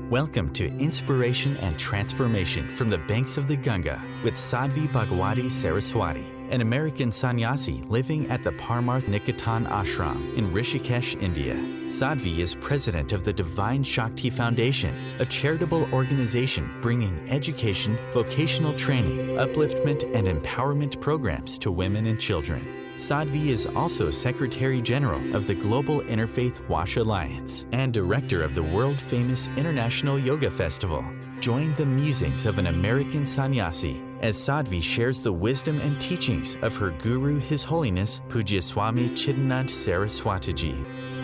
Welcome to Inspiration and Transformation from the Banks of the Ganga with Sadhvi Bhagwati Saraswati, an American sannyasi living at the Parmarth Niketan Ashram in Rishikesh, India. Sadhvi is president of the Divine Shakti Foundation, a charitable organization bringing education, vocational training, upliftment, and empowerment programs to women and children. Sadhvi is also Secretary General of the Global Interfaith Wash Alliance and Director of the world-famous International Yoga Festival. Join the musings of an American sannyasi as Sadhvi shares the wisdom and teachings of her guru, His Holiness Pujya Swami Chidanand Saraswatiji.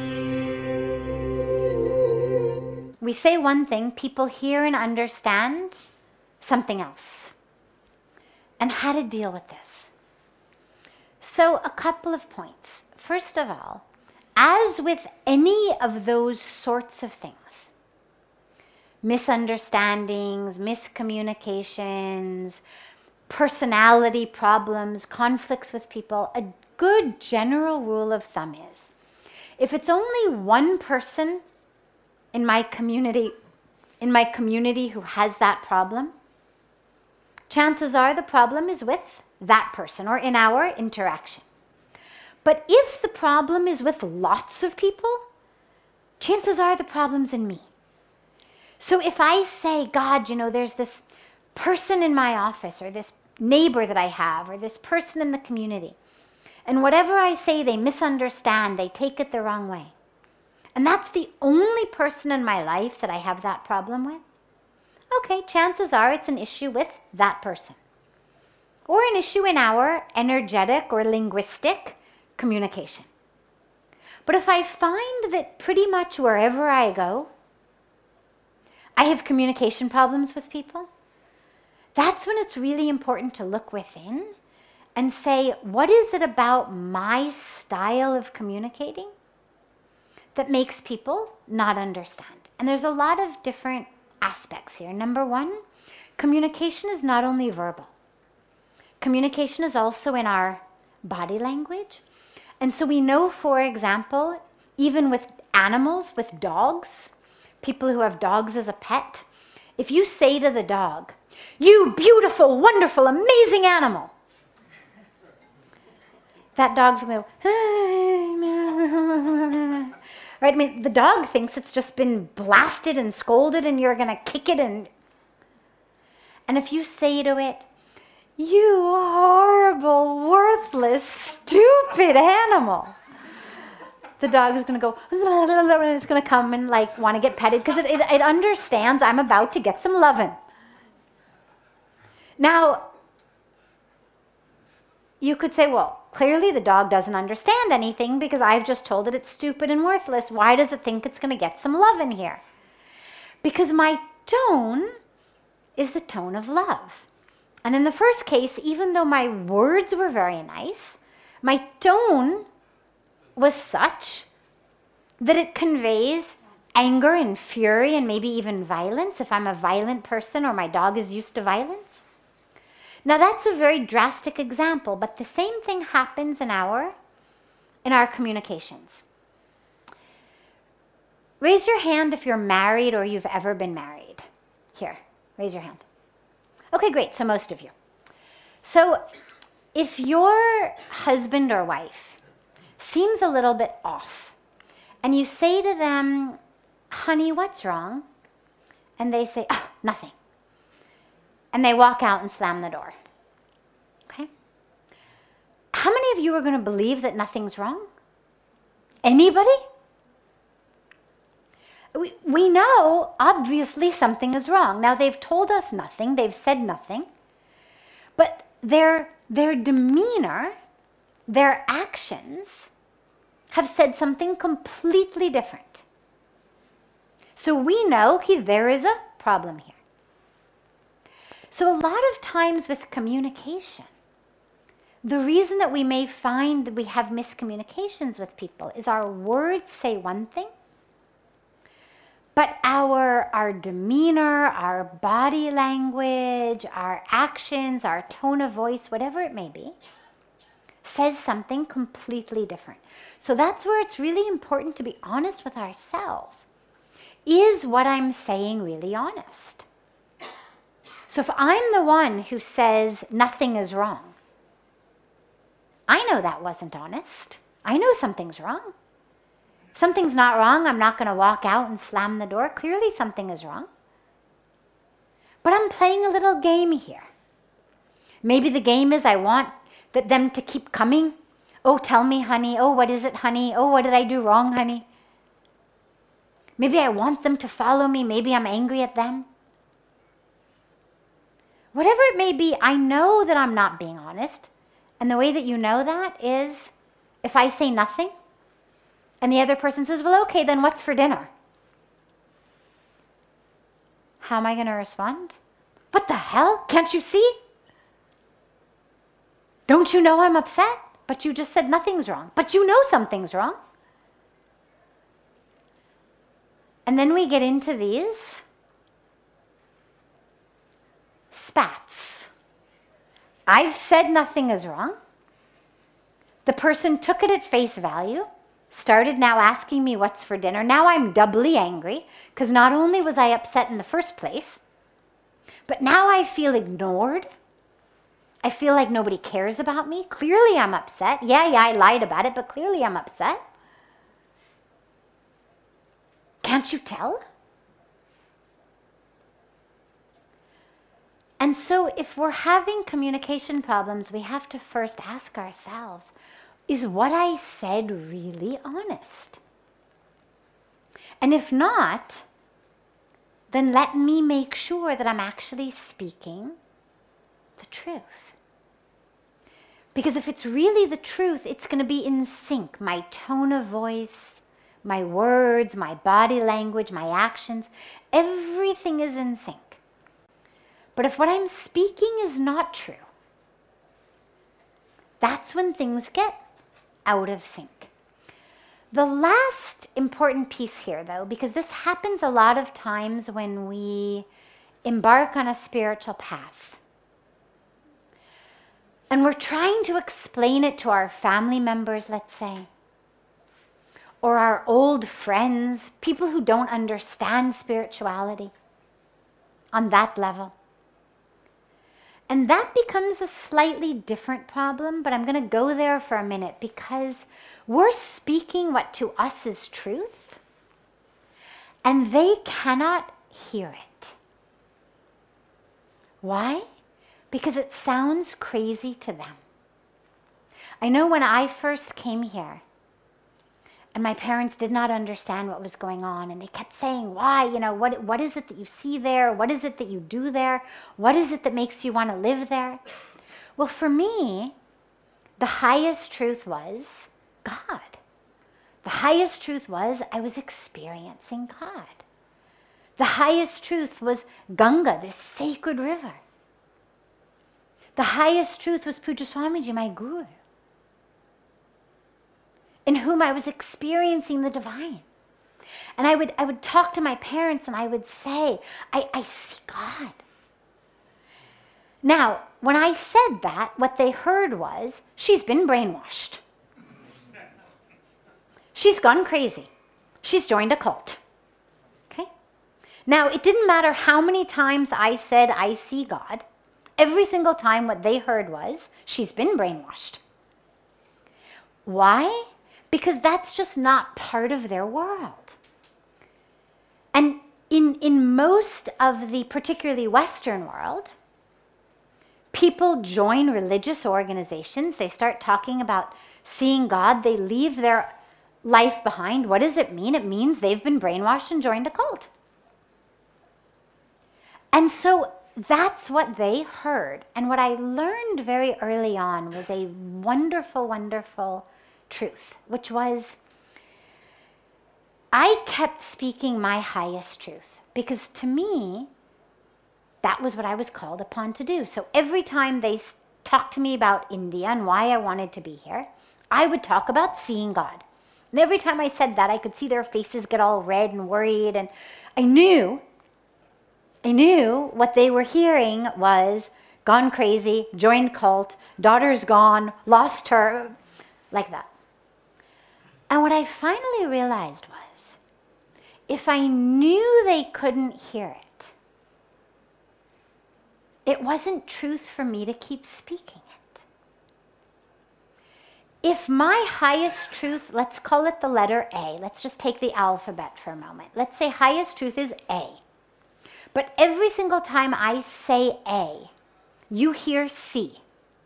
We say one thing, people hear and understand something else. And how to deal with this. So a couple of points. First of all, as with any of those sorts of things, misunderstandings, miscommunications, personality problems, conflicts with people, a good general rule of thumb is, if it's only one person in my community who has that problem, chances are the problem is with that person or in our interaction. But if the problem is with lots of people, chances are the problem's in me. So if I say, God, there's this person in my office or this neighbor that I have or this person in the community, and whatever I say they misunderstand, they take it the wrong way. And that's the only person in my life that I have that problem with. Okay, chances are it's an issue with that person. Or an issue in our energetic or linguistic communication. But if I find that pretty much wherever I go, I have communication problems with people, that's when it's really important to look within and say, what is it about my style of communicating that makes people not understand? And there's a lot of different aspects here. Number one, communication is not only verbal. Communication is also in our body language. And so we know, for example, even with animals, with dogs, people who have dogs as a pet, if you say to the dog, "You beautiful, wonderful, amazing animal," that dog's going to go, right? I mean, the dog thinks it's just been blasted and scolded and you're going to kick it. And if you say to it, "You horrible, worthless, stupid animal," the dog is going to go, and it's going to come and want to get petted because it understands I'm about to get some loving. Now, you could say, well, clearly the dog doesn't understand anything because I've just told it it's stupid and worthless. Why does it think it's going to get some love in here? Because my tone is the tone of love. And in the first case, even though my words were very nice, my tone was such that it conveys anger and fury and maybe even violence if I'm a violent person or my dog is used to violence. Now that's a very drastic example, but the same thing happens in our communications. Raise your hand if you're married or you've ever been married. Here, raise your hand. Okay, great, so most of you. So if your husband or wife seems a little bit off and you say to them, "Honey, what's wrong?" and they say, "Oh, nothing," and they walk out and slam the door. Okay? How many of you are going to believe that nothing's wrong? Anybody? We know, obviously, something is wrong. Now, they've told us nothing. They've said nothing. But their demeanor, their actions have said something completely different. So we know there is a problem here. So a lot of times with communication, the reason that we may find that we have miscommunications with people is our words say one thing, but our demeanor, our body language, our actions, our tone of voice, whatever it may be, says something completely different. So that's where it's really important to be honest with ourselves. is what I'm saying really honest? So if I'm the one who says nothing is wrong, I know that wasn't honest. I know something's wrong. Something's not wrong. I'm not going to walk out and slam the door. Clearly something is wrong. But I'm playing a little game here. Maybe the game is I want them to keep coming. Oh, tell me, honey. Oh, what is it, honey? Oh, what did I do wrong, honey? Maybe I want them to follow me. Maybe I'm angry at them. Whatever it may be, I know that I'm not being honest. And the way that you know that is if I say nothing and the other person says, well, okay, then what's for dinner? How am I going to respond? What the hell? Can't you see? Don't you know I'm upset? But you just said nothing's wrong. But you know something's wrong. And then we get into these spats. I've said nothing is wrong. The person took it at face value, started now asking me what's for dinner. Now I'm doubly angry because not only was I upset in the first place, but now I feel ignored. I feel like nobody cares about me. Clearly I'm upset. Yeah, I lied about it, but clearly I'm upset. Can't you tell? And so if we're having communication problems, we have to first ask ourselves, is what I said really honest? And if not, then let me make sure that I'm actually speaking the truth. Because if it's really the truth, it's going to be in sync. My tone of voice, my words, my body language, my actions, everything is in sync. But if what I'm speaking is not true, that's when things get out of sync. The last important piece here, though, because this happens a lot of times when we embark on a spiritual path, and we're trying to explain it to our family members, let's say, or our old friends, people who don't understand spirituality on that level. And that becomes a slightly different problem, but I'm going to go there for a minute because we're speaking what to us is truth, and they cannot hear it. Why? Because it sounds crazy to them. I know when I first came here, and my parents did not understand what was going on, and they kept saying, why, what is it that you see there? What is it that you do there? What is it that makes you want to live there? Well, for me, the highest truth was God. The highest truth was I was experiencing God. The highest truth was Ganga, this sacred river. The highest truth was Pujya Swamiji, my guru, in whom I was experiencing the divine. And I would talk to my parents and I would say, I see God. Now, when I said that, what they heard was, she's been brainwashed. She's gone crazy. She's joined a cult. Okay? Now, it didn't matter how many times I said, I see God. Every single time what they heard was, she's been brainwashed. Why? Because that's just not part of their world. And in most of the particularly Western world, people join religious organizations. They start talking about seeing God. They leave their life behind. What does it mean? It means they've been brainwashed and joined a cult. And so that's what they heard. And what I learned very early on was a wonderful, wonderful truth, which was I kept speaking my highest truth because to me, that was what I was called upon to do. So every time they talked to me about India and why I wanted to be here, I would talk about seeing God. And every time I said that, I could see their faces get all red and worried. And I knew what they were hearing was gone crazy, joined cult, daughter's gone, lost her, like that. And what I finally realized was, if I knew they couldn't hear it, it wasn't truth for me to keep speaking it. If my highest truth, let's call it the letter A, let's just take the alphabet for a moment. Let's say highest truth is A. But every single time I say A, you hear C.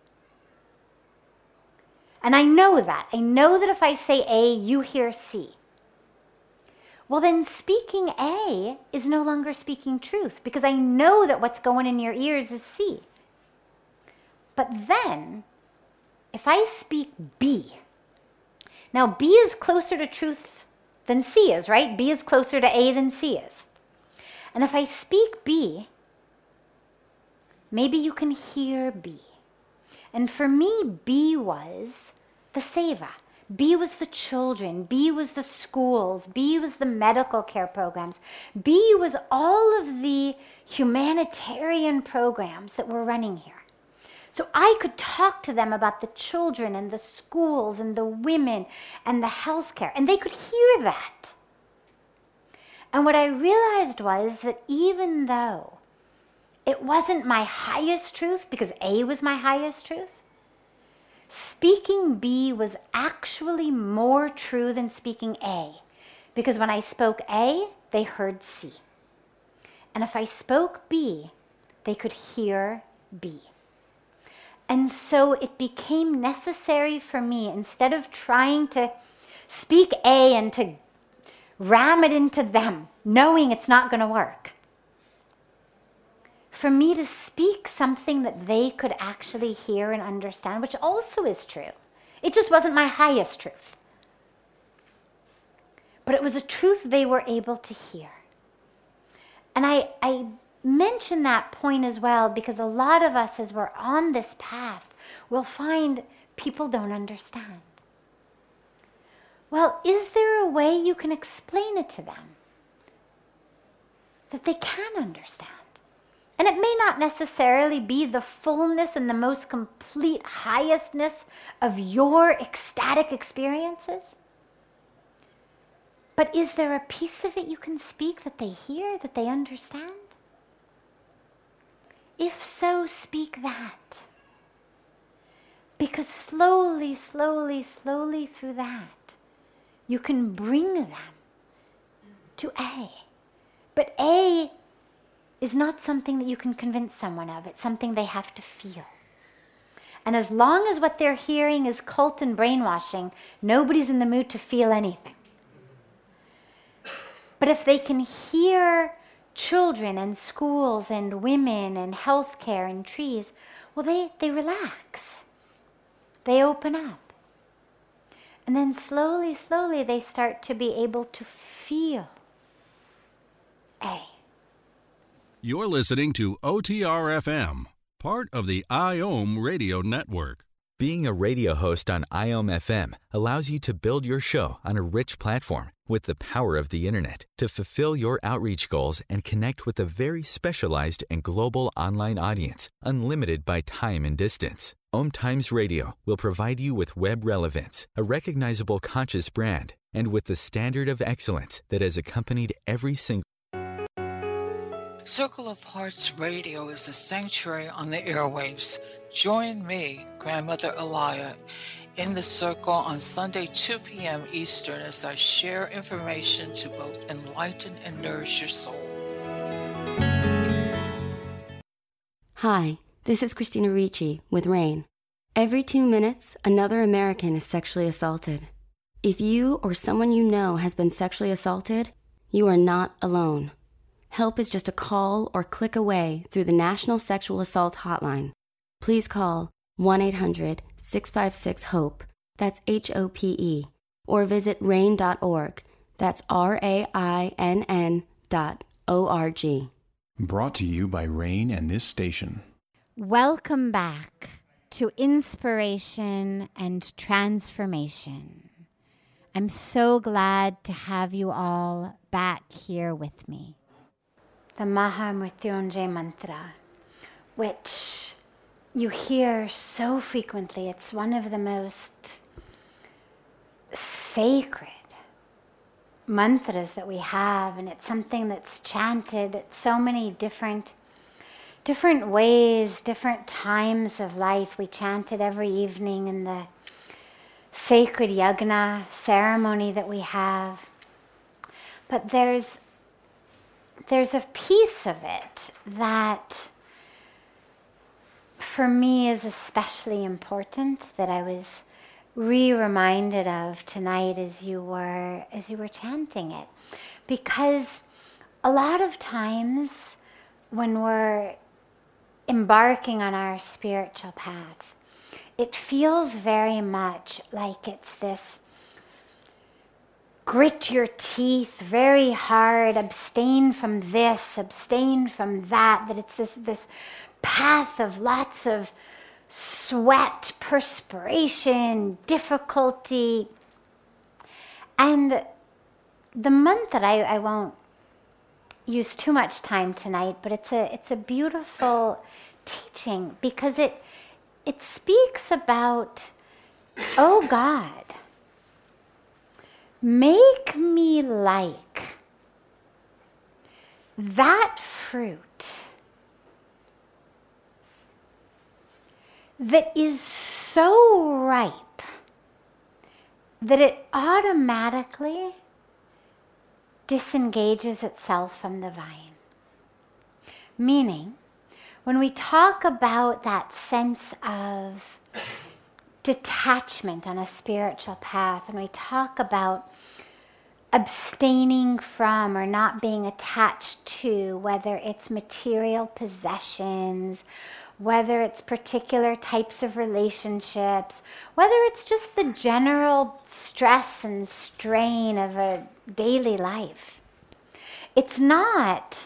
And I know that. I know that if I say A, you hear C. Well, then speaking A is no longer speaking truth because I know that what's going in your ears is C. But then, if I speak B, now B is closer to truth than C is, right? B is closer to A than C is. And if I speak B, maybe you can hear B. And for me, B was the seva. B was the children. B was the schools. B was the medical care programs. B was all of the humanitarian programs that we're running here. So I could talk to them about the children and the schools and the women and the healthcare, and they could hear that. And what I realized was that even though it wasn't my highest truth, because A was my highest truth, speaking B was actually more true than speaking A. Because when I spoke A, they heard C. And if I spoke B, they could hear B. And so it became necessary for me, instead of trying to speak A and to ram it into them, knowing it's not going to work, for me to speak something that they could actually hear and understand, which also is true. It just wasn't my highest truth. But it was a truth they were able to hear. And I mention that point as well because a lot of us, as we're on this path, will find people don't understand. Well, is there a way you can explain it to them that they can understand? And it may not necessarily be the fullness and the most complete highestness of your ecstatic experiences. But is there a piece of it you can speak that they hear, that they understand? If so, speak that. Because slowly, slowly, slowly through that, you can bring them to A. But A is not something that you can convince someone of. It's something they have to feel. And as long as what they're hearing is cult and brainwashing, nobody's in the mood to feel anything. But if they can hear children and schools and women and healthcare and trees, well, they relax. They open up. And then slowly, slowly, they start to be able to feel A. You're listening to OTR-FM, part of the IOM radio network. Being a radio host on IOM FM allows you to build your show on a rich platform with the power of the internet to fulfill your outreach goals and connect with a very specialized and global online audience, unlimited by time and distance. OM Times Radio will provide you with web relevance, a recognizable conscious brand, and with the standard of excellence that has accompanied every single Circle of Hearts Radio is a sanctuary on the airwaves. Join me, Grandmother Elia, in the circle on Sunday, 2 p.m. Eastern as I share information to both enlighten and nourish your soul. Hi, this is Christina Ricci with RAIN. Every 2 minutes, another American is sexually assaulted. If you or someone you know has been sexually assaulted, you are not alone. Help is just a call or click away through the National Sexual Assault Hotline. Please call 1-800-656-HOPE, that's HOPE, or visit RAIN.org, that's RAINN.org. Brought to you by RAIN and this station. Welcome back to Inspiration and Transformation. I'm so glad to have you all back here with me. The Mahamrityunjay mantra, which you hear so frequently. It's one of the most sacred mantras that we have, and it's something that's chanted at so many different ways, different times of life. We chant it every evening in the sacred yagna ceremony that we have. But there's a piece of it that for me is especially important, that I was reminded of tonight as you were chanting it. Because a lot of times when we're embarking on our spiritual path, it feels very much like it's this grit your teeth very hard, abstain from this, abstain from that it's this path of lots of sweat, perspiration, difficulty. And the mantra, I won't use too much time tonight, but it's a beautiful teaching, because it speaks about, oh God, make me like that fruit that is so ripe that it automatically disengages itself from the vine. Meaning, when we talk about that sense of detachment on a spiritual path, and we talk about abstaining from or not being attached to, whether it's material possessions, whether it's particular types of relationships, whether it's just the general stress and strain of a daily life. It's not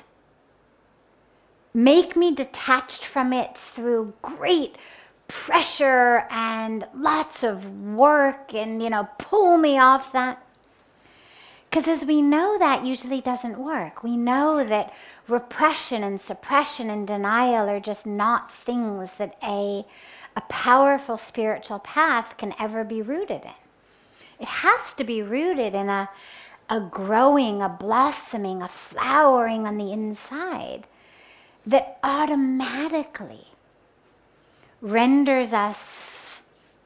make me detached from it through great pressure and lots of work and, pull me off that. Because as we know, that usually doesn't work. We know that repression and suppression and denial are just not things that a powerful spiritual path can ever be rooted in. It has to be rooted in a growing, a blossoming, a flowering on the inside that automatically renders us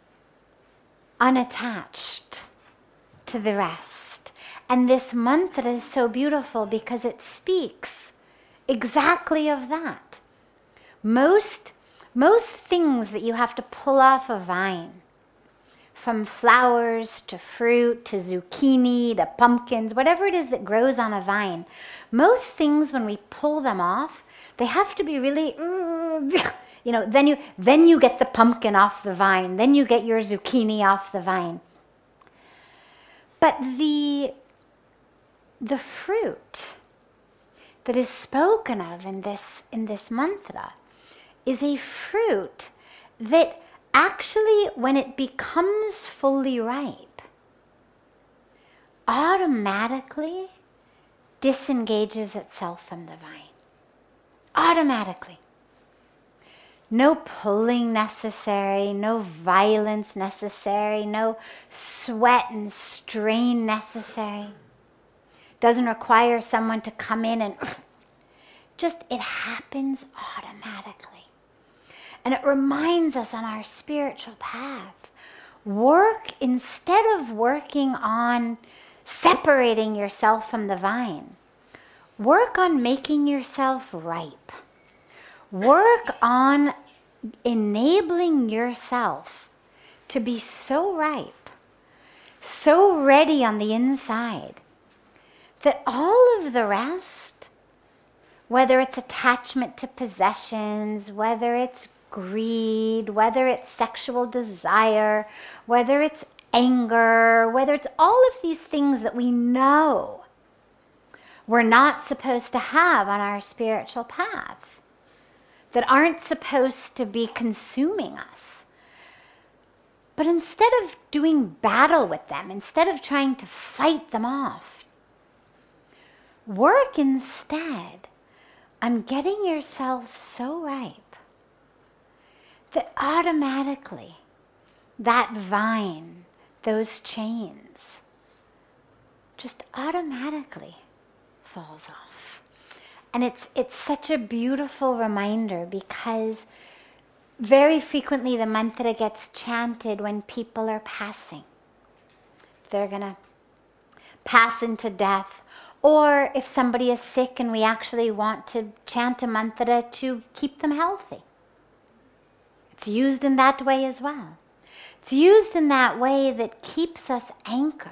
unattached to the rest. And this mantra is so beautiful because it speaks exactly of that. Most things that you have to pull off a vine, from flowers to fruit to zucchini to pumpkins, whatever it is that grows on a vine, most things when we pull them off, they have to be really, then you get the pumpkin off the vine, then you get your zucchini off the vine. But the fruit that is spoken of in this mantra is a fruit that actually, when it becomes fully ripe, automatically disengages itself from the vine. Automatically. No pulling necessary, no violence necessary, no sweat and strain necessary. Doesn't require someone to come in and just, it happens automatically. And it reminds us on our spiritual path, instead of working on separating yourself from the vine, work on making yourself ripe. Work on enabling yourself to be so ripe, so ready on the inside, that all of the rest, whether it's attachment to possessions, whether it's greed, whether it's sexual desire, whether it's anger, whether it's all of these things that we know we're not supposed to have on our spiritual path, that aren't supposed to be consuming us. But instead of doing battle with them, instead of trying to fight them off, work instead on getting yourself so ripe that automatically that vine, those chains, just automatically falls off. And it's such a beautiful reminder, because very frequently the mantra gets chanted when people are passing. They're going to pass into death, or if somebody is sick and we actually want to chant a mantra to keep them healthy. It's used in that way as well. It's used in that way that keeps us anchored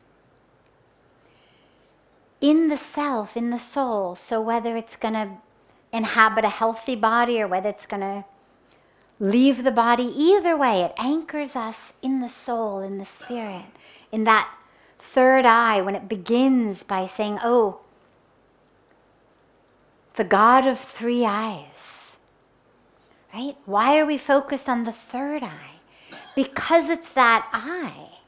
in the self, in the soul. So whether it's going to inhabit a healthy body or whether it's going to leave the body, either way, it anchors us in the soul, in the spirit, in that third eye, when it begins by saying, oh, the God of three eyes, right? Why are we focused on the third eye? Because it's that eye,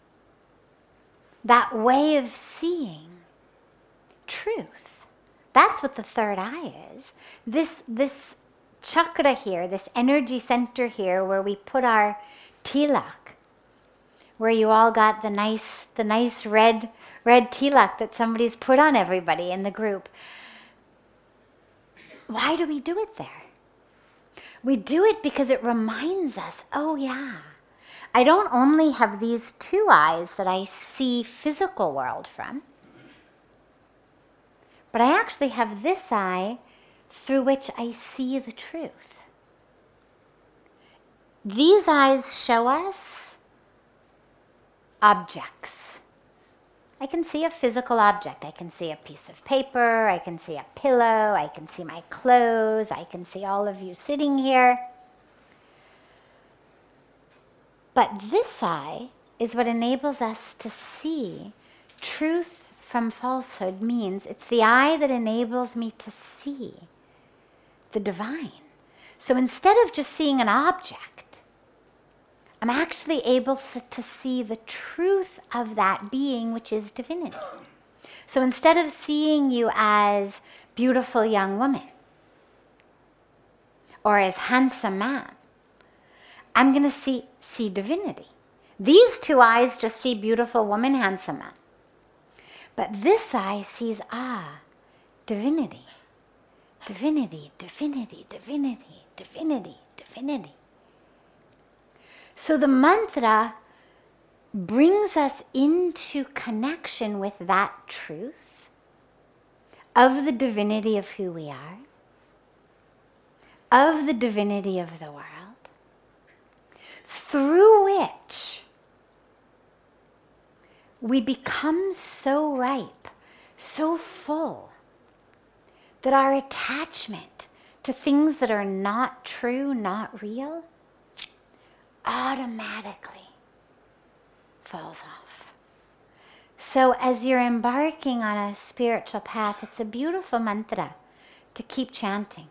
that way of seeing truth. That's what the third eye is. This chakra here, this energy center here, where we put our tilak, where you all got the nice red tilak that somebody's put on everybody in the group. Why do we do it there? We do it because it reminds us, oh yeah, I don't only have these two eyes that I see physical world from, but I actually have this eye through which I see the truth. These eyes show us objects. I can see a physical object. I can see a piece of paper. I can see a pillow. I can see my clothes. I can see all of you sitting here. But this eye is what enables us to see truth from falsehood. Means it's the eye that enables me to see the divine. So instead of just seeing an object, I'm actually able to see the truth of that being, which is divinity. So instead of seeing you as beautiful young woman or as handsome man, I'm going to see divinity. These two eyes just see beautiful woman, handsome man. But this eye sees, divinity. Divinity, divinity, divinity, divinity, divinity. So the mantra brings us into connection with that truth of the divinity of who we are, of the divinity of the world, through which we become so ripe, so full, that our attachment to things that are not true, not real, automatically falls off. So as you're embarking on a spiritual path, it's a beautiful mantra to keep chanting.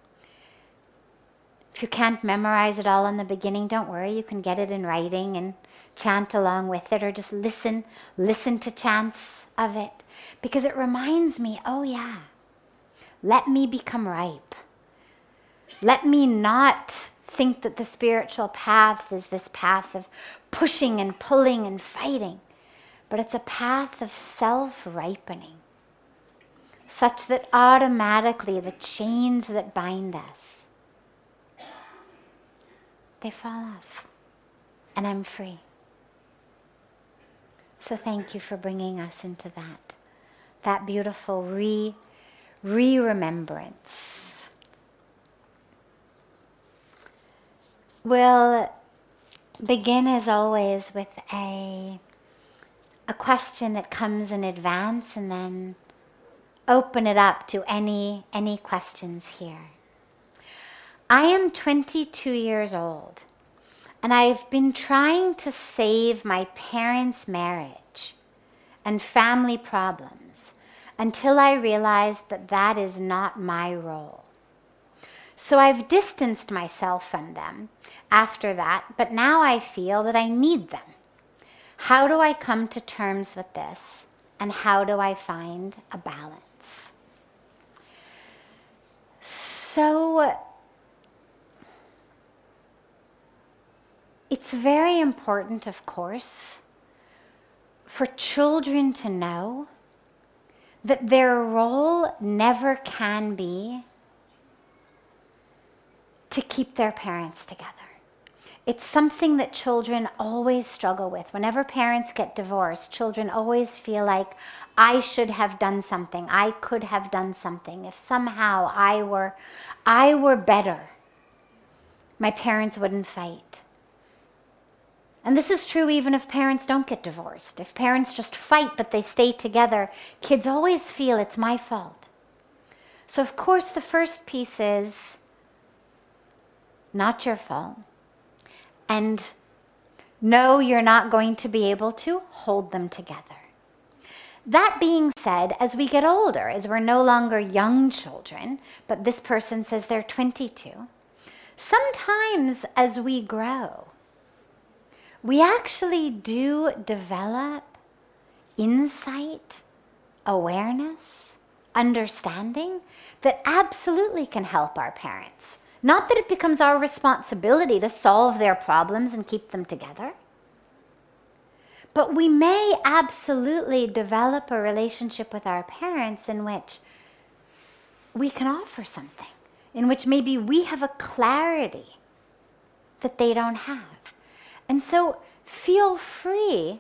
If you can't memorize it all in the beginning, don't worry, you can get it in writing and chant along with it, or just listen to chants of it, because it reminds me, oh yeah, let me become ripe. Let me not think that the spiritual path is this path of pushing and pulling and fighting, but it's a path of self-ripening, such that automatically the chains that bind us, they fall off, and I'm free. So thank you for bringing us into that beautiful re-remembrance. We'll begin, as always, with a question that comes in advance, and then open it up to any questions here. I am 22 years old, and I've been trying to save my parents' marriage and family problems until I realized that that is not my role. So I've distanced myself from them after that, but now I feel that I need them. How do I come to terms with this, and how do I find a balance? So it's very important, of course, for children to know that their role never can be to keep their parents together. It's something that children always struggle with. Whenever parents get divorced, children always feel like, I should have done something. I could have done something. If somehow I were better, my parents wouldn't fight. And this is true even if parents don't get divorced. If parents just fight but they stay together, kids always feel it's my fault. So of course the first piece is not your fault. And no, you're not going to be able to hold them together. That being said, as we get older, as we're no longer young children, but this person says they're 22, sometimes as we grow, we actually do develop insight, awareness, understanding that absolutely can help our parents. Not that it becomes our responsibility to solve their problems and keep them together, but we may absolutely develop a relationship with our parents in which we can offer something, in which maybe we have a clarity that they don't have. And so feel free,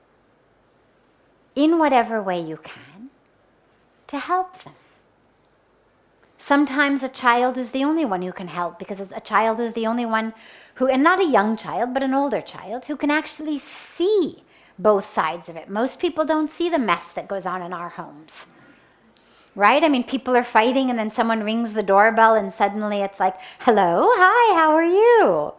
in whatever way you can, to help them. Sometimes a child is the only one who can help, because a child is the only one who, and not a young child, but an older child, who can actually see both sides of it. Most people don't see the mess that goes on in our homes, right? I mean, people are fighting and then someone rings the doorbell and suddenly it's like, hello, hi, how are you?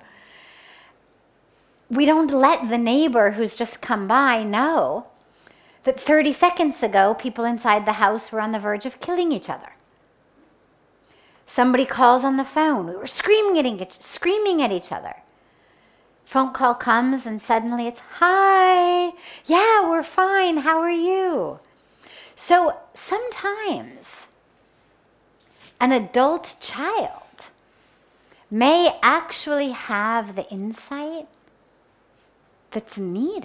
We don't let the neighbor who's just come by know that 30 seconds ago, people inside the house were on the verge of killing each other. Somebody calls on the phone. We were screaming at each other. Phone call comes and suddenly it's, hi, yeah, we're fine, how are you? So sometimes an adult child may actually have the insight that's needed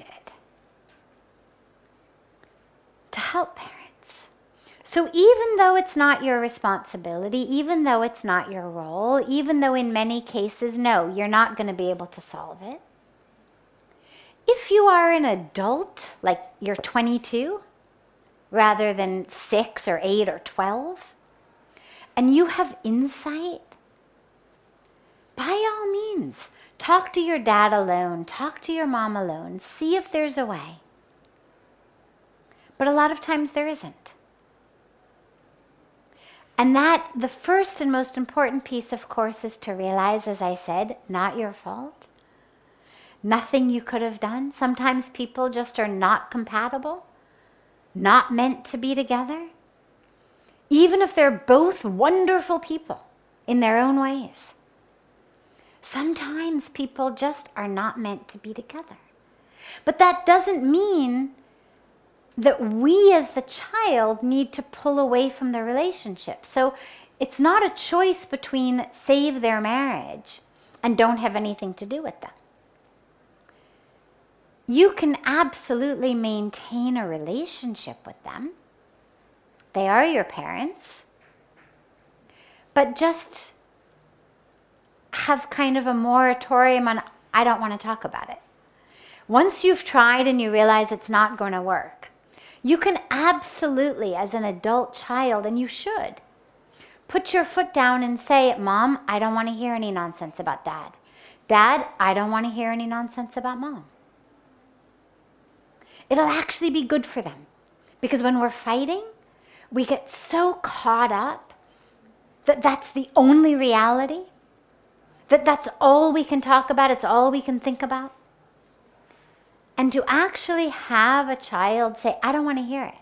to help parents. So even though it's not your responsibility, even though it's not your role, even though in many cases, no, you're not going to be able to solve it, if you are an adult, like you're 22, rather than 6 or 8 or 12, and you have insight, by all means, talk to your dad alone, talk to your mom alone, see if there's a way. But a lot of times there isn't. And that, the first and most important piece, of course, is to realize, as I said, not your fault. Nothing you could have done. Sometimes people just are not compatible, not meant to be together. Even if they're both wonderful people in their own ways. Sometimes people just are not meant to be together. But that doesn't mean that we as the child need to pull away from the relationship. So it's not a choice between save their marriage and don't have anything to do with them. You can absolutely maintain a relationship with them. They are your parents. But just have kind of a moratorium on, I don't want to talk about it. Once you've tried and you realize it's not going to work, you can absolutely, as an adult child, and you should, put your foot down and say, Mom, I don't want to hear any nonsense about Dad. Dad, I don't want to hear any nonsense about Mom. It'll actually be good for them. Because when we're fighting, we get so caught up that that's the only reality, that that's all we can talk about, it's all we can think about. And to actually have a child say, I don't want to hear it,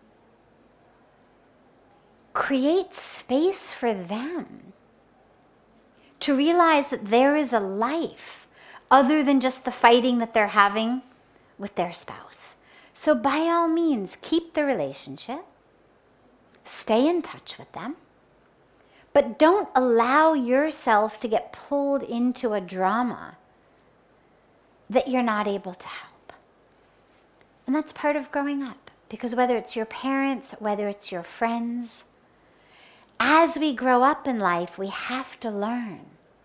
creates space for them to realize that there is a life other than just the fighting that they're having with their spouse. So by all means, keep the relationship, stay in touch with them, but don't allow yourself to get pulled into a drama that you're not able to help. And that's part of growing up, because whether it's your parents, whether it's your friends, as we grow up in life, we have to learn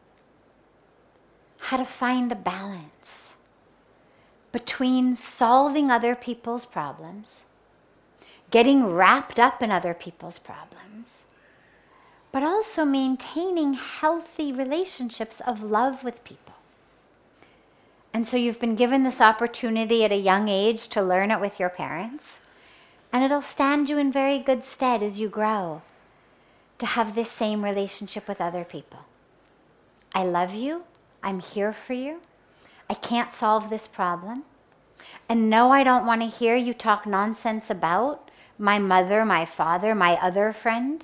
how to find a balance between solving other people's problems, getting wrapped up in other people's problems, but also maintaining healthy relationships of love with people. And so you've been given this opportunity at a young age to learn it with your parents, and it'll stand you in very good stead as you grow to have this same relationship with other people. I love you. I'm here for you. I can't solve this problem. And no, I don't want to hear you talk nonsense about my mother, my father, my other friend.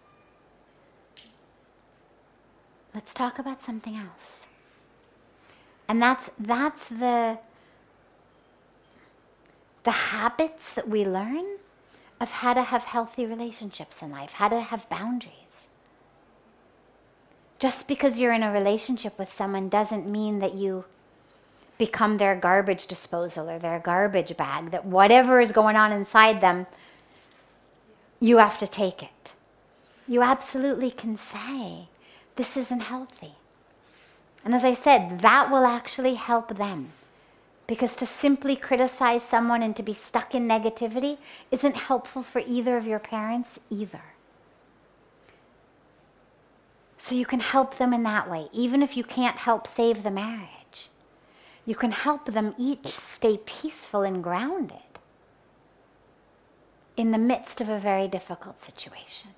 Let's talk about something else. And that's the habits that we learn of how to have healthy relationships in life, how to have boundaries. Just because you're in a relationship with someone doesn't mean that you become their garbage disposal or their garbage bag, that whatever is going on inside them, you have to take it. You absolutely can say, this isn't healthy. And as I said, that will actually help them. Because to simply criticize someone and to be stuck in negativity isn't helpful for either of your parents either. So you can help them in that way. Even if you can't help save the marriage, you can help them each stay peaceful and grounded in the midst of a very difficult situation.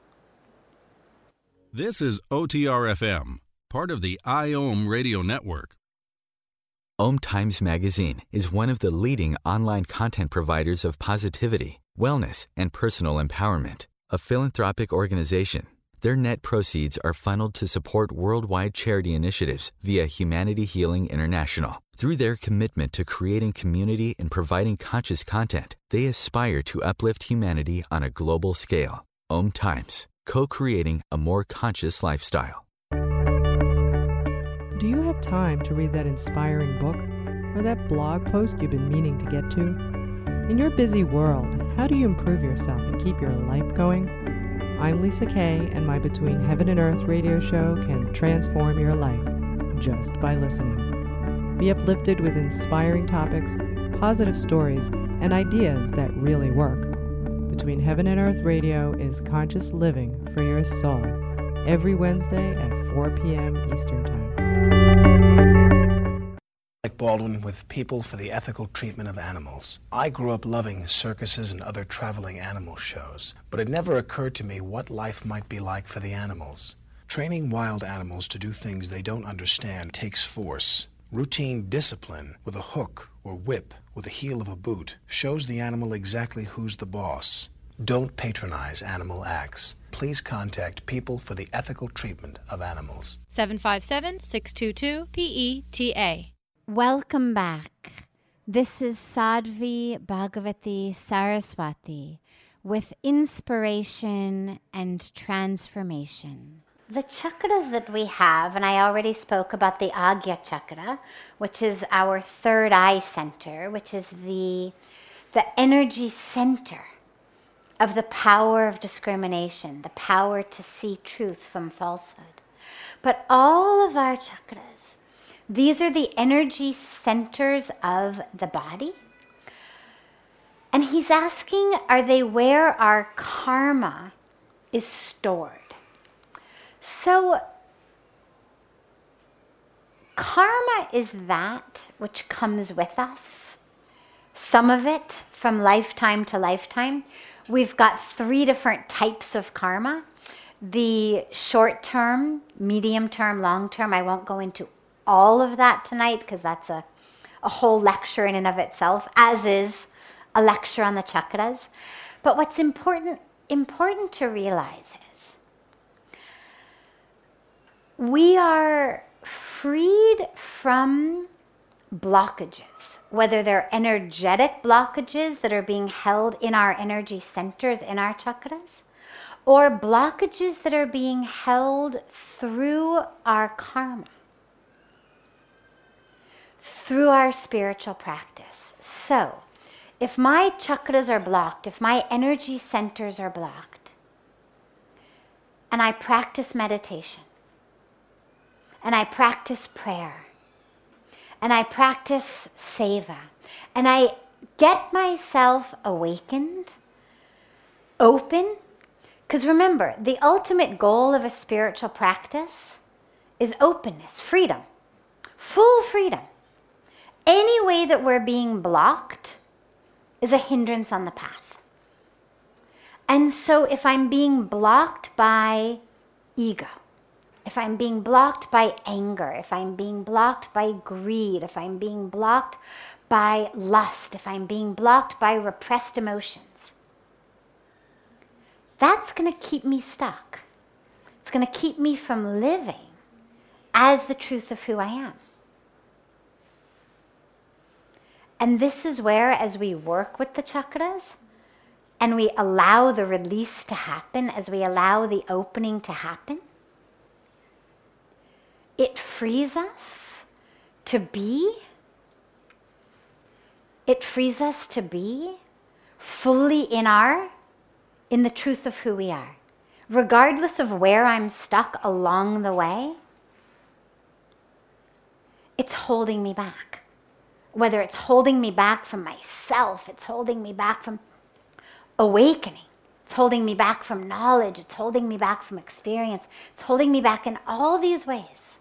This is OTR-FM, part of the IOM radio network. Om Times Magazine is one of the leading online content providers of positivity, wellness, and personal empowerment. A philanthropic organization, their net proceeds are funneled to support worldwide charity initiatives via Humanity Healing International. Through their commitment to creating community and providing conscious content, they aspire to uplift humanity on a global scale. Om Times, co-creating a more conscious lifestyle. Do you have time to read that inspiring book or that blog post you've been meaning to get to? In your busy world, how do you improve yourself and keep your life going? I'm Lisa Kay, and my Between Heaven and Earth radio show can transform your life just by listening. Be uplifted with inspiring topics, positive stories, and ideas that really work. Between Heaven and Earth radio is conscious living for your soul, every Wednesday at 4 p.m. Eastern Time. Alec Baldwin with People for the Ethical Treatment of Animals. I grew up loving circuses and other traveling animal shows, but it never occurred to me what life might be like for the animals. Training wild animals to do things they don't understand takes force. Routine discipline with a hook or whip with the heel of a boot shows the animal exactly who's the boss. Don't patronize animal acts. Please contact People for the Ethical Treatment of Animals. 757-622-PETA. Welcome back. This is Sadhvi Bhagavati Saraswati with Inspiration and Transformation. The chakras that we have, and I already spoke about the Agya chakra, which is our third eye center, which is the energy center of the power of discrimination, the power to see truth from falsehood. But all of our chakras, these are the energy centers of the body. And he's asking, are they where our karma is stored? So, karma is that which comes with us. Some of it from lifetime to lifetime. We've got 3 different types of karma. The short term, medium term, long term. I won't go into all of that tonight because that's a whole lecture in and of itself, as is a lecture on the chakras. But what's important to realize is we are freed from blockages, whether they're energetic blockages that are being held in our energy centers, in our chakras, or blockages that are being held through our karma, through our spiritual practice. So, If my chakras are blocked, if my energy centers are blocked, and I practice meditation, and I practice prayer, and I practice seva, and I get myself awakened, open, because remember, the ultimate goal of a spiritual practice is openness, freedom, full freedom. Any way that we're being blocked is a hindrance on the path. And so if I'm being blocked by ego, if I'm being blocked by anger, if I'm being blocked by greed, if I'm being blocked by lust, if I'm being blocked by repressed emotions, that's going to keep me stuck. It's going to keep me from living as the truth of who I am. And this is where, as we work with the chakras, and we allow the release to happen, as we allow the opening to happen, it frees us to be, fully in the truth of who we are. Regardless of where I'm stuck along the way, it's holding me back. Whether it's holding me back from myself, it's holding me back from awakening, it's holding me back from knowledge, it's holding me back from experience, it's holding me back in all these ways.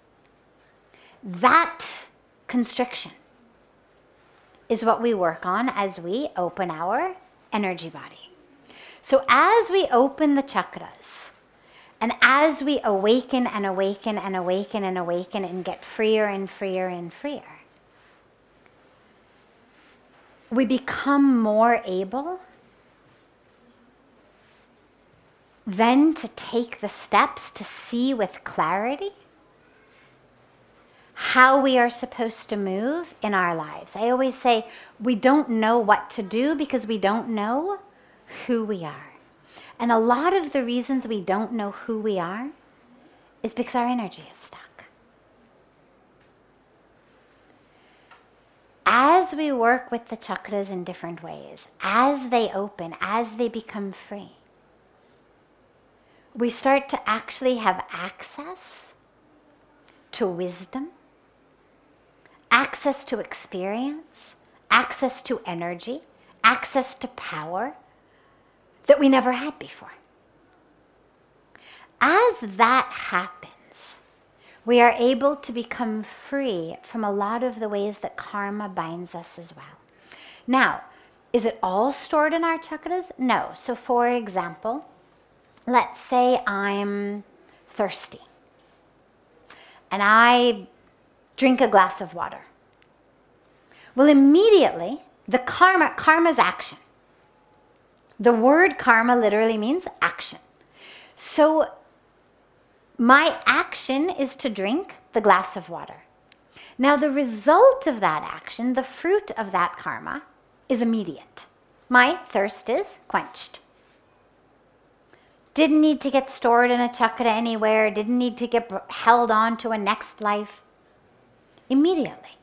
That constriction is what we work on as we open our energy body. So as we open the chakras, and as we awaken and awaken and awaken and awaken and get freer and freer and freer, we become more able then to take the steps to see with clarity how we are supposed to move in our lives. I always say we don't know what to do because we don't know who we are. And a lot of the reasons we don't know who we are is because our energy is stuck. As we work with the chakras in different ways, as they open, as they become free, we start to actually have access to wisdom, access to experience, access to energy, access to power that we never had before. As that happens, we are able to become free from a lot of the ways that karma binds us as well. Now, is it all stored in our chakras? No. So for example, let's say I'm thirsty and I drink a glass of water. Well, immediately, karma's action. The word karma literally means action. So my action is to drink the glass of water. Now the result of that action, the fruit of that karma, is immediate. My thirst is quenched. Didn't need to get stored in a chakra anywhere, didn't need to get held on to a next life. Immediately.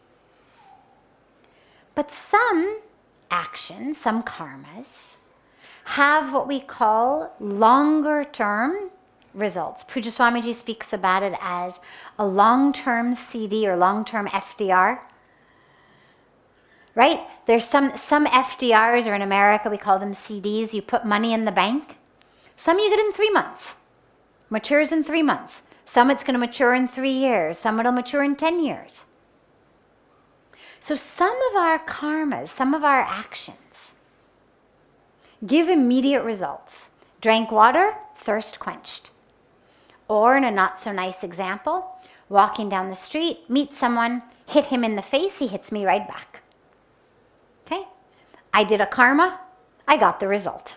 But some actions, some karmas, have what we call longer term results. Pujya Swamiji speaks about it as a long-term CD or long-term FDR. Right? There's some FDRs, or in America we call them CDs. You put money in the bank. Some you get in 3 months. Matures in 3 months. Some it's going to mature in 3 years. Some it'll mature in 10 years. So some of our karmas, some of our actions give immediate results. Drank water, thirst quenched. Or in a not so nice example, walking down the street, meet someone, hit him in the face, he hits me right back. Okay? I did a karma, I got the result.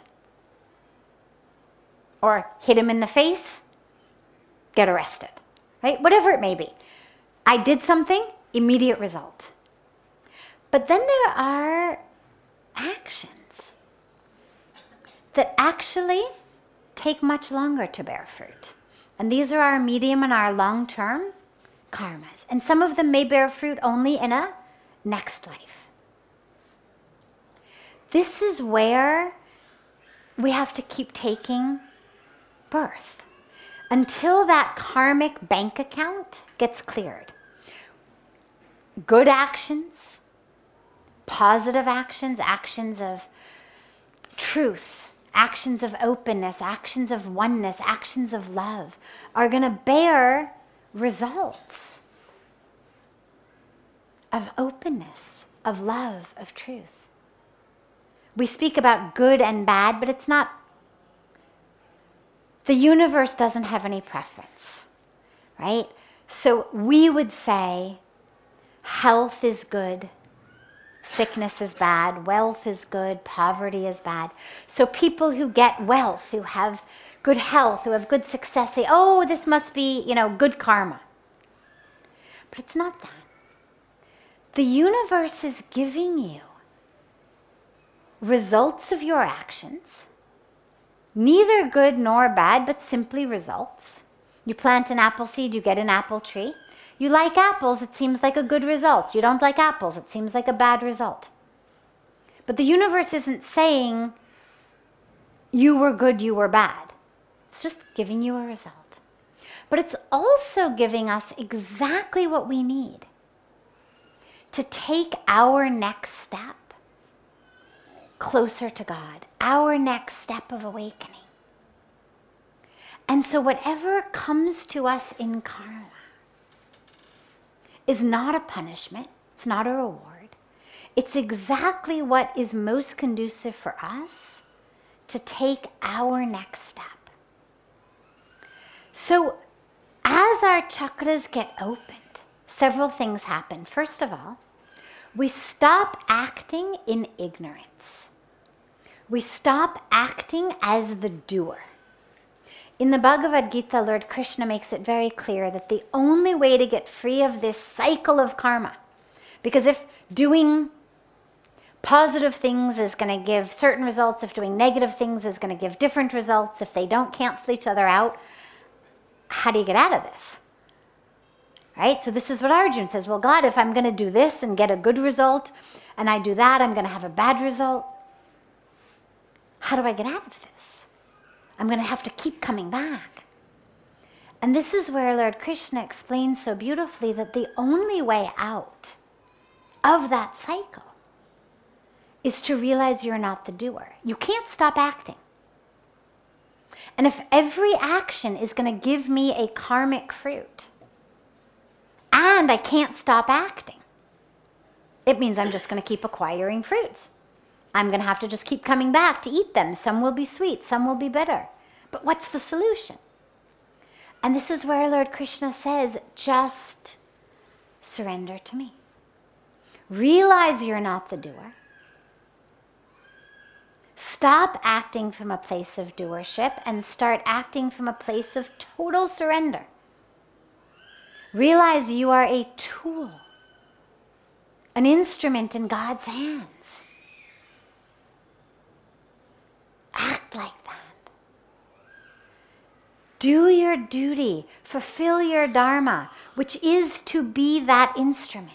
Or hit him in the face, get arrested. Right? Whatever it may be. I did something, immediate result. But then there are actions that actually take much longer to bear fruit. And these are our medium and our long-term karmas. And some of them may bear fruit only in a next life. this is where we have to keep taking birth until that karmic bank account gets cleared. Good actions, positive actions, actions of truth, actions of openness, actions of oneness, actions of love are going to bear results of openness, of love, of truth. We speak about good and bad, but it's not. The universe doesn't have any preference, right? So we would say health is good, sickness is bad, wealth is good, poverty is bad. So people who get wealth, who have good health, who have good success, say, oh, this must be, good karma. But it's not that. The universe is giving you results of your actions, neither good nor bad, but simply results. You plant an apple seed, you get an apple tree. You like apples, it seems like a good result. You don't like apples, it seems like a bad result. But the universe isn't saying you were good, you were bad. It's just giving you a result. But it's also giving us exactly what we need to take our next step closer to God, our next step of awakening. And so whatever comes to us in karma is not a punishment, it's not a reward. It's exactly what is most conducive for us to take our next step. So as our chakras get opened, several things happen. First of all, we stop acting in ignorance. We stop acting as the doer. In the Bhagavad Gita, Lord Krishna makes it very clear that the only way to get free of this cycle of karma, because if doing positive things is going to give certain results, if doing negative things is going to give different results, if they don't cancel each other out, how do you get out of this? Right? So this is what Arjuna says, well, God, if I'm going to do this and get a good result, and I do that, I'm going to have a bad result. How do I get out of this? I'm going to have to keep coming back. And this is where Lord Krishna explains so beautifully that the only way out of that cycle is to realize you're not the doer. You can't stop acting. And if every action is going to give me a karmic fruit, and I can't stop acting, it means I'm just going to keep acquiring fruits. I'm going to have to just keep coming back to eat them. Some will be sweet, some will be bitter. But what's the solution? And this is where Lord Krishna says, just surrender to me. Realize you're not the doer. Stop acting from a place of doership and start acting from a place of total surrender. Realize you are a tool, an instrument in God's hands. Act like that. Do your duty, fulfill your dharma, which is to be that instrument.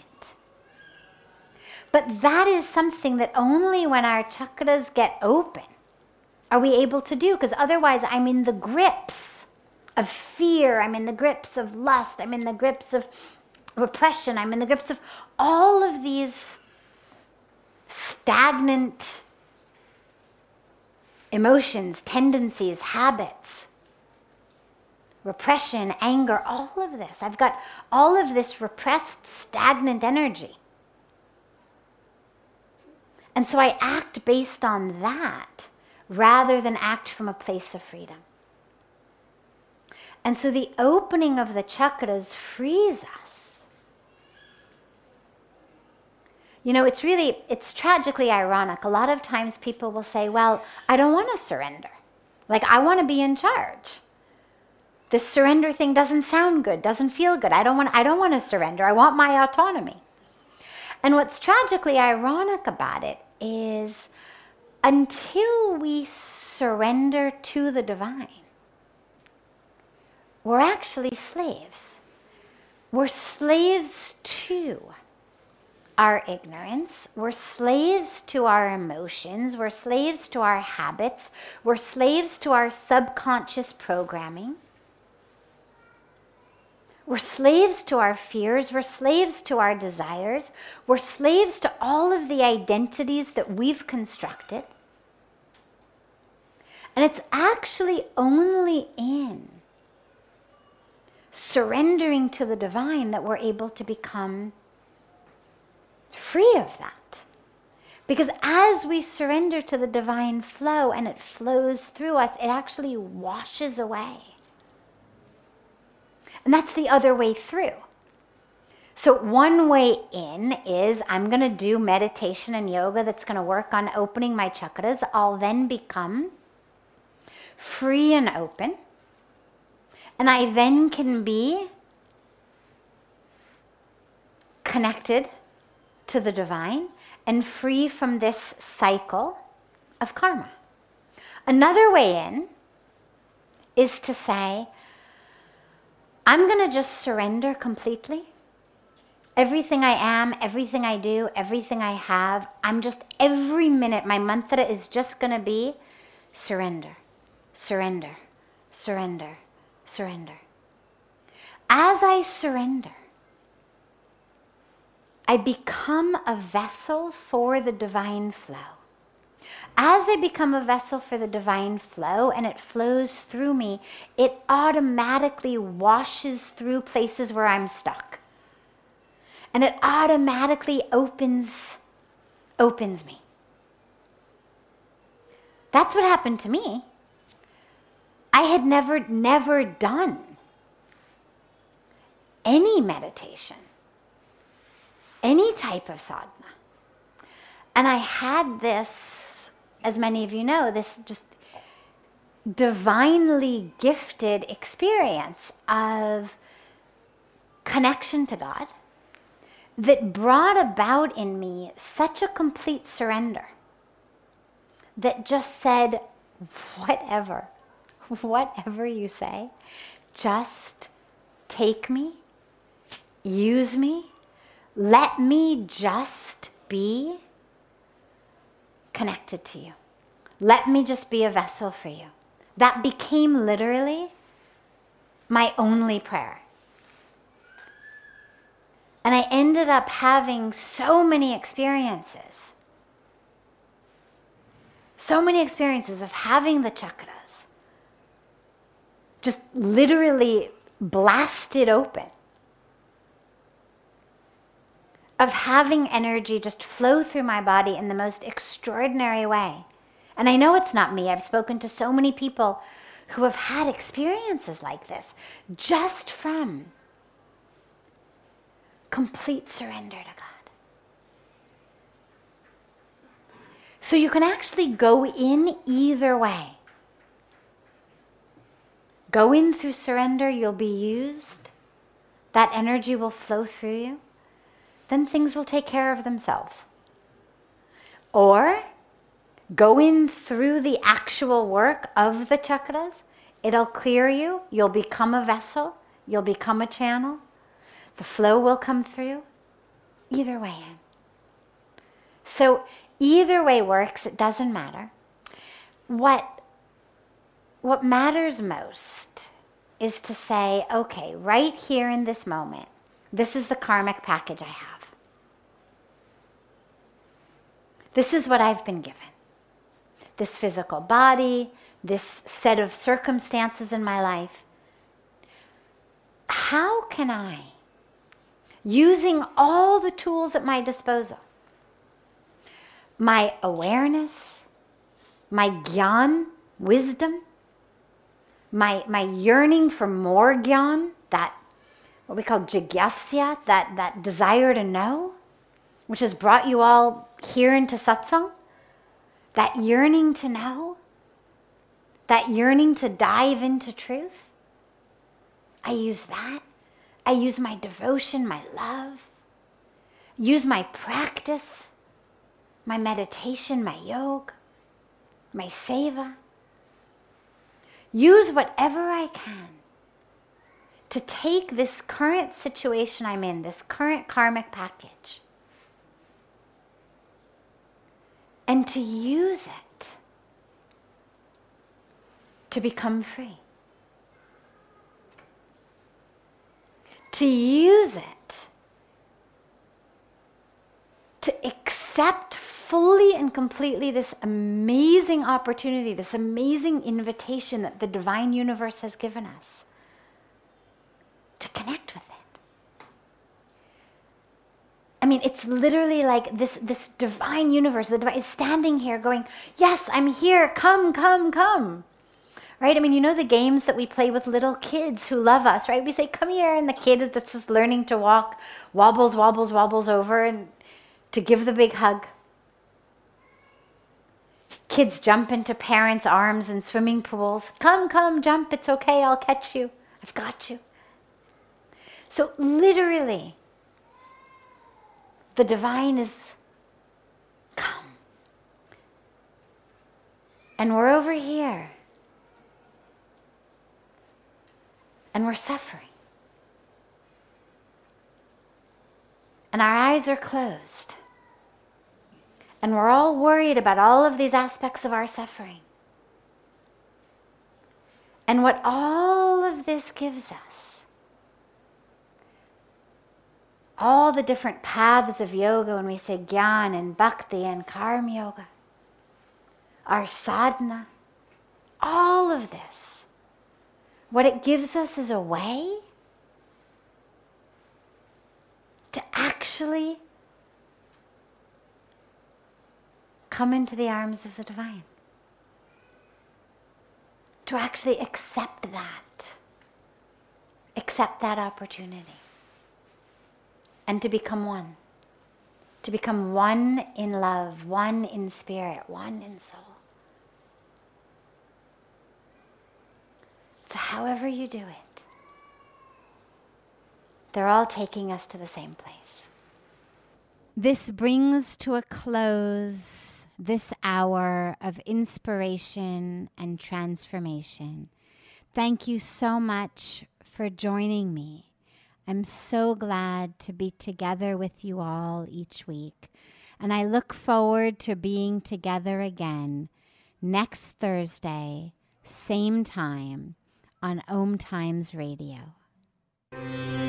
But that is something that only when our chakras get open are we able to do, because otherwise I'm in the grips of fear, I'm in the grips of lust, I'm in the grips of repression, I'm in the grips of all of these stagnant emotions, tendencies, habits, repression, anger, all of this. I've got all of this repressed, stagnant energy. And so I act based on that rather than act from a place of freedom. And so the opening of the chakras frees us. You know, it's tragically ironic. A lot of times people will say, well, I don't want to surrender. Like, I want to be in charge. This surrender thing doesn't sound good, doesn't feel good. I don't want to surrender. I want my autonomy. And what's tragically ironic about it is until we surrender to the divine, we're actually slaves. We're slaves to our ignorance. We're slaves to our emotions. We're slaves to our habits. We're slaves to our subconscious programming. We're slaves to our fears. We're slaves to our desires. We're slaves to all of the identities that we've constructed. And it's actually only in surrendering to the divine that we're able to become free of that. Because as we surrender to the divine flow and it flows through us, it actually washes away. And that's the other way through. So one way in is I'm going to do meditation and yoga that's going to work on opening my chakras. I'll then become free and open. And I then can be connected to the divine and free from this cycle of karma. Another way in is to say, I'm going to just surrender completely. Everything I am, everything I do, everything I have, every minute, my mantra is just going to be surrender, surrender, surrender, surrender. As I surrender, I become a vessel for the divine flow. As I become a vessel for the divine flow and it flows through me, it automatically washes through places where I'm stuck. And it automatically opens me. That's what happened to me. I had never done any meditation, any type of sadhana. And I had this, as many of you know, this just divinely gifted experience of connection to God that brought about in me such a complete surrender that just said, whatever you say, just take me, use me, let me just be connected to you. Let me just be a vessel for you. That became literally my only prayer. And I ended up having so many experiences of having the chakras just literally blasted open, of having energy just flow through my body in the most extraordinary way. And I know it's not me. I've spoken to so many people who have had experiences like this just from complete surrender to God. So you can actually go in either way. Go in through surrender, you'll be used. That energy will flow through you. Then things will take care of themselves. Or go in through the actual work of the chakras. It'll clear you. You'll become a vessel. You'll become a channel. The flow will come through. Either way in. So either way works. It doesn't matter. What matters most is to say, okay, right here in this moment, this is the karmic package I have. This is what I've been given. This physical body, this set of circumstances in my life. How can I, using all the tools at my disposal, my awareness, my gyan, wisdom, my yearning for more gyan, that what we call jigyasya, that desire to know, which has brought you all here into satsang, that yearning to know, that yearning to dive into truth. I use that. I use my devotion, my love, use my practice, my meditation, my yoga, my seva. Use whatever I can to take this current situation I'm in, this current karmic package, and to use it to become free. To use it to accept fully and completely this amazing opportunity, this amazing invitation that the divine universe has given us to connect with it. I mean, it's literally like this divine universe, the divine is standing here going, yes, I'm here, come, come, come. Right? I mean, you know the games that we play with little kids who love us, right? We say, come here, and the kid that's just learning to walk wobbles, wobbles, wobbles over and to give the big hug. Kids jump into parents' arms in swimming pools. Come, come, jump, it's okay, I'll catch you. I've got you. So literally, the divine is come. And we're over here. And we're suffering. And our eyes are closed. And we're all worried about all of these aspects of our suffering. And what all of this gives us, all the different paths of yoga, when we say Gyan and Bhakti and Karma Yoga, our sadhana, all of this, what it gives us is a way to actually come into the arms of the divine. To actually accept that opportunity. And to become one. To become one in love, one in spirit, one in soul. So however you do it, they're all taking us to the same place. This brings to a close this hour of inspiration and transformation. Thank you so much for joining me. I'm so glad to be together with you all each week. And I look forward to being together again next Thursday, same time, on Om Times Radio.